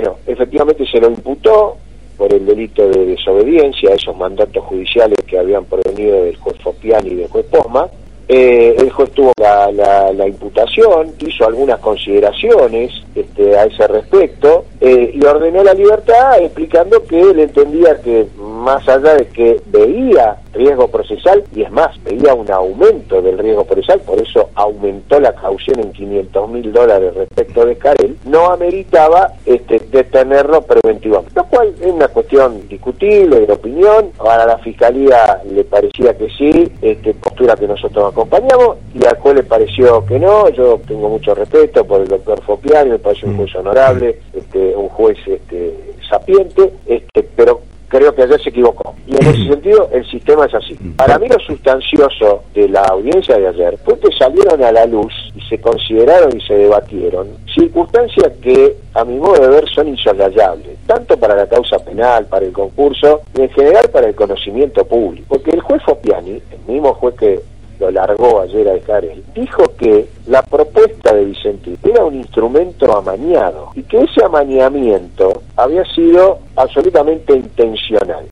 bueno, efectivamente se lo imputó por el delito de desobediencia a esos mandatos judiciales que habían provenido del juez Fopiani y del juez Posma. El juez tuvo la imputación, hizo algunas consideraciones a ese respecto, y ordenó la libertad explicando que él entendía que más allá de que veía riesgo procesal, y es más, veía un aumento del riesgo procesal, por eso aumentó la caución en $500.000 respecto de Escarel, no ameritaba detenerlo preventivamente, lo cual es una cuestión discutible de opinión. Ahora la Fiscalía le parecía que sí, postura que nosotros acompañamos, y al juez le pareció que no. Yo tengo mucho respeto por el doctor Fopiani, me parece un juez honorable, un juez sapiente, pero creo que ayer se equivocó. Y en ese sentido, el sistema es así. Para mí lo sustancioso de la audiencia de ayer fue que salieron a la luz y se consideraron y se debatieron circunstancias que, a mi modo de ver, son insoslayables, tanto para la causa penal, para el concurso, y en general para el conocimiento público. Porque el juez Fopiani, el mismo juez que lo largó ayer a Escarel, dijo que la propuesta de Vicentini era un instrumento amañado y que ese amañamiento había sido absolutamente intencional.